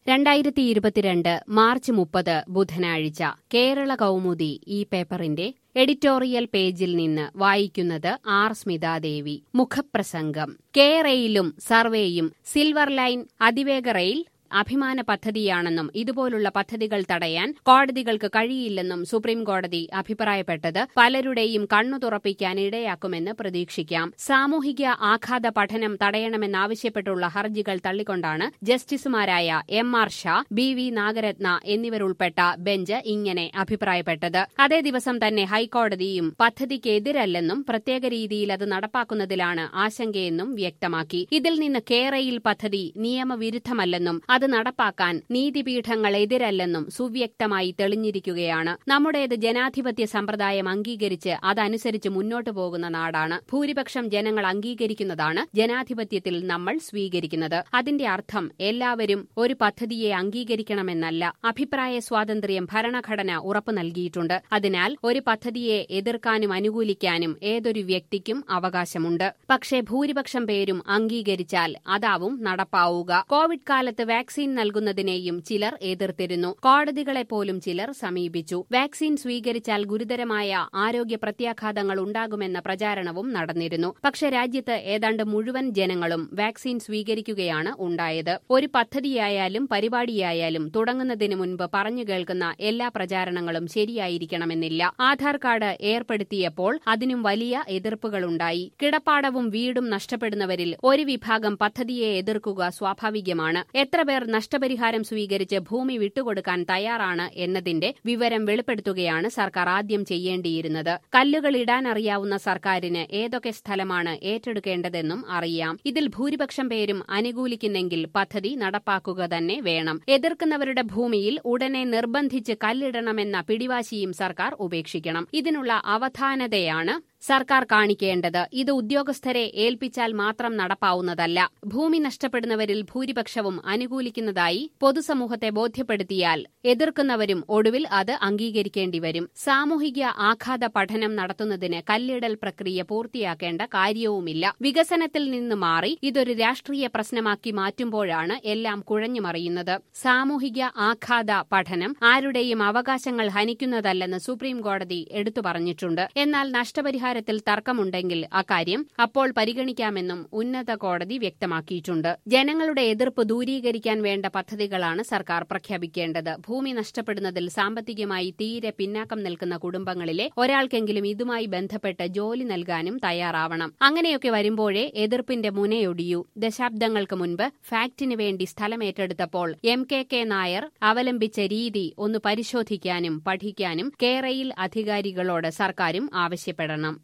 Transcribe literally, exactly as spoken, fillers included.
രണ്ടായിരത്തി ഇരുപത്തിരണ്ട് മാർച്ച് മുപ്പത് ബുധനാഴ്ച കേരള കൗമുദി ഈ പേപ്പറിന്റെ എഡിറ്റോറിയൽ പേജിൽ നിന്ന് വായിക്കുന്നത് ആർ സ്മിതാദേവി. മുഖപ്രസംഗം. കെ റെയിലും സർവേയും സിൽവർ ലൈൻ അതിവേഗ റെയിൽ അഭിമാന പദ്ധതിയാണെന്നും ഇതുപോലുള്ള പദ്ധതികൾ തടയാൻ കോടതികൾക്ക് കഴിയില്ലെന്നും സുപ്രീം കോടതി അഭിപ്രായപ്പെട്ടത് പലരുടെയും കണ്ണു തുറപ്പിക്കാൻ ഇടയാക്കുമെന്ന് പ്രതീക്ഷിക്കാം. സാമൂഹിക ആഘാത പഠനം തടയണമെന്നാവശ്യപ്പെട്ടുള്ള ഹർജികൾ തള്ളിക്കൊണ്ടാണ് ജസ്റ്റിസുമാരായ M R Shah, B V Nagarathna എന്നിവരുൾപ്പെട്ട ബെഞ്ച് ഇങ്ങനെ അഭിപ്രായപ്പെട്ടത്. അതേ ദിവസം തന്നെ ഹൈക്കോടതിയും പദ്ധതിക്കെതിരല്ലെന്നും പ്രത്യേക രീതിയിൽ അത് നടപ്പാക്കുന്നതിലാണ് ആശങ്കയെന്നും വ്യക്തമാക്കി. ഇതിൽ നിന്ന് കെ റെയിൽ പദ്ധതി നിയമവിരുദ്ധമല്ലെന്നും അത് നടപ്പാക്കാൻ നീതിപീഠങ്ങൾ എതിരല്ലെന്നും സുവ്യക്തമായി തെളിഞ്ഞിരിക്കുകയാണ്. നമ്മുടേത് ജനാധിപത്യ സമ്പ്രദായം അംഗീകരിച്ച് അതനുസരിച്ച് മുന്നോട്ടു പോകുന്ന നാടാണ്. ഭൂരിപക്ഷം ജനങ്ങൾ അംഗീകരിക്കുന്നതാണ് ജനാധിപത്യത്തിൽ നമ്മൾ സ്വീകരിക്കുന്നത്. അതിന്റെ അർത്ഥം എല്ലാവരും ഒരു പദ്ധതിയെ അംഗീകരിക്കണമെന്നല്ല. അഭിപ്രായ സ്വാതന്ത്ര്യം ഭരണഘടന ഉറപ്പു നൽകിയിട്ടുണ്ട്. അതിനാൽ ഒരു പദ്ധതിയെ എതിർക്കാനും അനുകൂലിക്കാനും ഏതൊരു വ്യക്തിക്കും അവകാശമുണ്ട്. പക്ഷേ ഭൂരിപക്ഷം പേരും അംഗീകരിച്ചാൽ അതാവും നടപ്പാവുക. കോവിഡ് കാലത്ത് വാക്സിൻ നൽകുന്നതിനെയും ചിലർ എതിർത്തിരുന്നു. കോടതികളെപ്പോലും ചിലർ സമീപിച്ചു. വാക്സിൻ സ്വീകരിച്ചാൽ ഗുരുതരമായ ആരോഗ്യ പ്രത്യാഘാതങ്ങൾ ഉണ്ടാകുമെന്ന പ്രചാരണവും നടന്നിരുന്നു. പക്ഷെ രാജ്യത്ത് ഏതാണ്ട് മുഴുവൻ ജനങ്ങളും വാക്സിൻ സ്വീകരിക്കുകയാണ് ഉണ്ടായത്. ഒരു പദ്ധതിയായാലും പരിപാടിയായാലും തുടങ്ങുന്നതിന് മുൻപ് പറഞ്ഞു കേൾക്കുന്ന എല്ലാ പ്രചാരണങ്ങളും ശരിയായിരിക്കണമെന്നില്ല. ആധാർ കാർഡ് ഏർപ്പെടുത്തിയപ്പോൾ അതിനും വലിയ എതിർപ്പുകളുണ്ടായി. കിടപ്പാടവും വീടും നഷ്ടപ്പെടുന്നവരിൽ ഒരു വിഭാഗം പദ്ധതിയെ എതിർക്കുക സ്വാഭാവികമാണ്. എത്ര പേർ നഷ്ടപരിഹാരം സ്വീകരിച്ച് ഭൂമി വിട്ടുകൊടുക്കാൻ തയ്യാറാണ് എന്നതിന്റെ വിവരം വെളിപ്പെടുത്തുകയാണ് സർക്കാർ ആദ്യം ചെയ്യേണ്ടിയിരുന്നത്. കല്ലുകൾ ഇടാനറിയാവുന്ന സർക്കാരിന് ഏതൊക്കെ സ്ഥലമാണ് ഏറ്റെടുക്കേണ്ടതെന്നും അറിയാം. ഇതിൽ ഭൂരിപക്ഷം പേരും അനുകൂലിക്കുന്നെങ്കിൽ പദ്ധതി നടപ്പാക്കുക തന്നെ വേണം. എതിർക്കുന്നവരുടെ ഭൂമിയിൽ ഉടനെ നിർബന്ധിച്ച് കല്ലിടണമെന്ന പിടിവാശിയും സർക്കാർ ഉപേക്ഷിക്കണം. ഇതിനുള്ള അവധാനതയാണ് സർക്കാർ കാണിക്കേണ്ടത്. ഇത് ഉദ്യോഗസ്ഥരെ ഏൽപ്പിച്ചാൽ മാത്രം നടപ്പാവുന്നതല്ല. ഭൂമി നഷ്ടപ്പെടുന്നവരിൽ ഭൂരിപക്ഷവും അനുകൂലിക്കുന്നതായി പൊതുസമൂഹത്തെ ബോധ്യപ്പെടുത്തിയാൽ എതിർക്കുന്നവരും ഒടുവിൽ അത് അംഗീകരിക്കേണ്ടിവരും. സാമൂഹിക ആഘാത പഠനം നടത്തുന്നതിന് കല്ലിടൽ പ്രക്രിയ പൂർത്തിയാക്കേണ്ട കാര്യവുമില്ല. വികസനത്തിൽ നിന്ന് മാറി ഇതൊരു രാഷ്ട്രീയ പ്രശ്നമാക്കി മാറ്റുമ്പോഴാണ് എല്ലാം കുഴഞ്ഞുമറിയുന്നത്. സാമൂഹിക ആഘാത പഠനം ആരുടെയും അവകാശങ്ങൾ ഹനിക്കുന്നതല്ലെന്ന് സുപ്രീം കോടതി എടുത്തു പറഞ്ഞിട്ടുണ്ട്. എന്നാൽ നഷ്ടപരിഹാരം ത്തിൽ തർക്കമുണ്ടെങ്കിൽ അക്കാര്യം അപ്പോൾ പരിഗണിക്കാമെന്നും ഉന്നത കോടതി വ്യക്തമാക്കിയിട്ടുണ്ട്. ജനങ്ങളുടെ എതിർപ്പ് ദൂരീകരിക്കാൻ വേണ്ട പദ്ധതികളാണ് സർക്കാർ പ്രഖ്യാപിക്കേണ്ടത്. ഭൂമി നഷ്ടപ്പെടുന്നതിൽ സാമ്പത്തികമായി തീരെ പിന്നാക്കം നിൽക്കുന്ന കുടുംബങ്ങളിലെ ഒരാൾക്കെങ്കിലും ഇതുമായി ബന്ധപ്പെട്ട് ജോലി നൽകാനും തയ്യാറാവണം. അങ്ങനെയൊക്കെ വരുമ്പോഴേ എതിർപ്പിന്റെ മുനയൊടിയൂ. ദശാബ്ദങ്ങൾക്ക് മുൻപ് ഫാക്ടിന് വേണ്ടി സ്ഥലമേറ്റെടുത്തപ്പോൾ എം കെ കെ നായർ അവലംബിച്ച രീതി ഒന്ന് പരിശോധിക്കാനും പഠിക്കാനും കെ റെയിൽ അധികാരികളോട് സർക്കാരും ആവശ്യപ്പെടണം.